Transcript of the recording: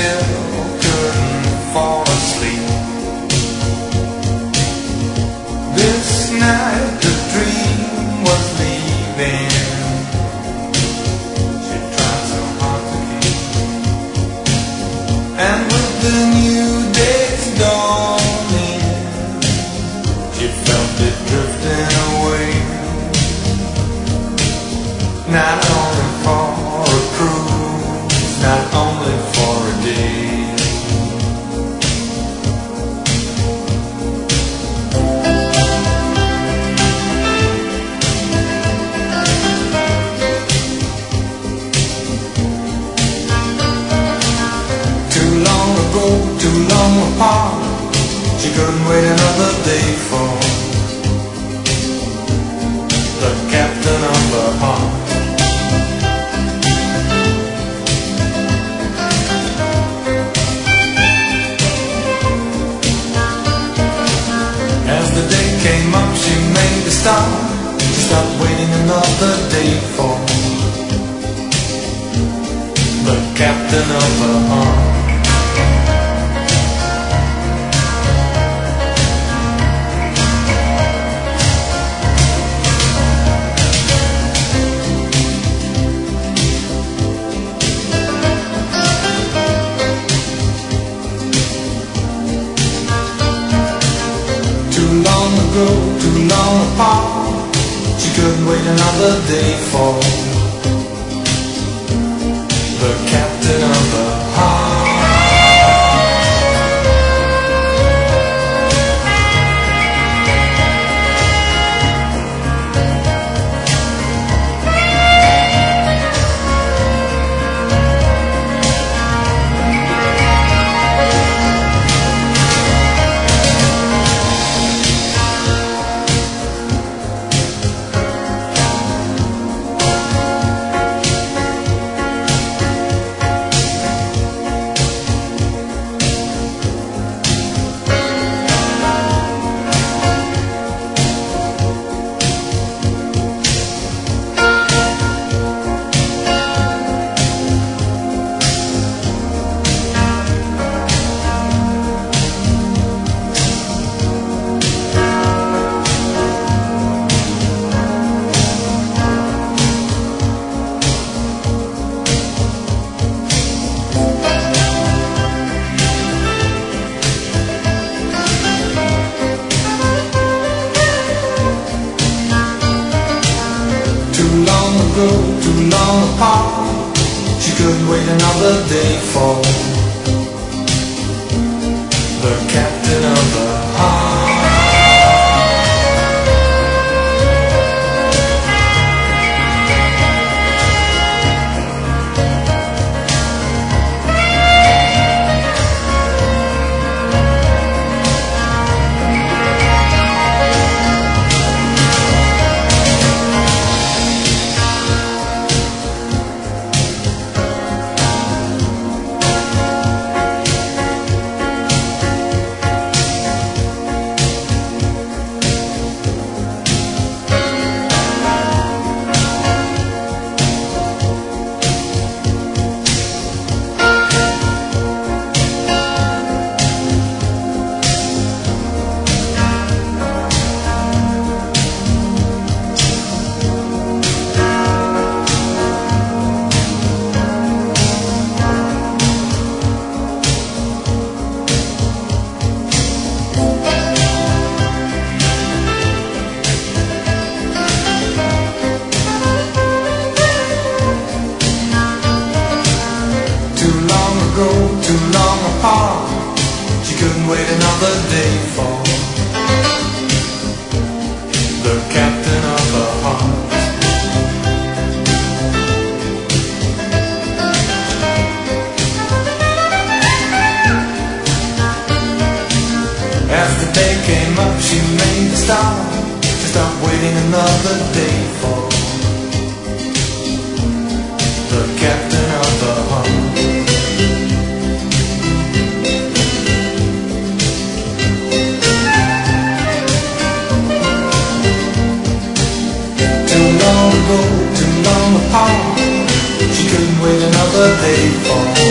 still couldn't fall asleep. This night the dream was leaving. She tried so hard to keep. And with the new day's dawning, she felt it drifting away. Not only for a cruise, not only for a day. Too long apart, she couldn't wait another day for the captain of her heart. As the day came up, she made a start. She stopped waiting another day for the captain of her heart. Too long apart, she couldn't wait another day for the captain of the heart. Too long apart, she couldn't wait another day for the captain of the heart. Too long apart, she couldn't wait another day for the captain of her heart. As the day came up, she made a start. She stopped waiting another day for the captain of her heart. Too long apart, she couldn't wait another day for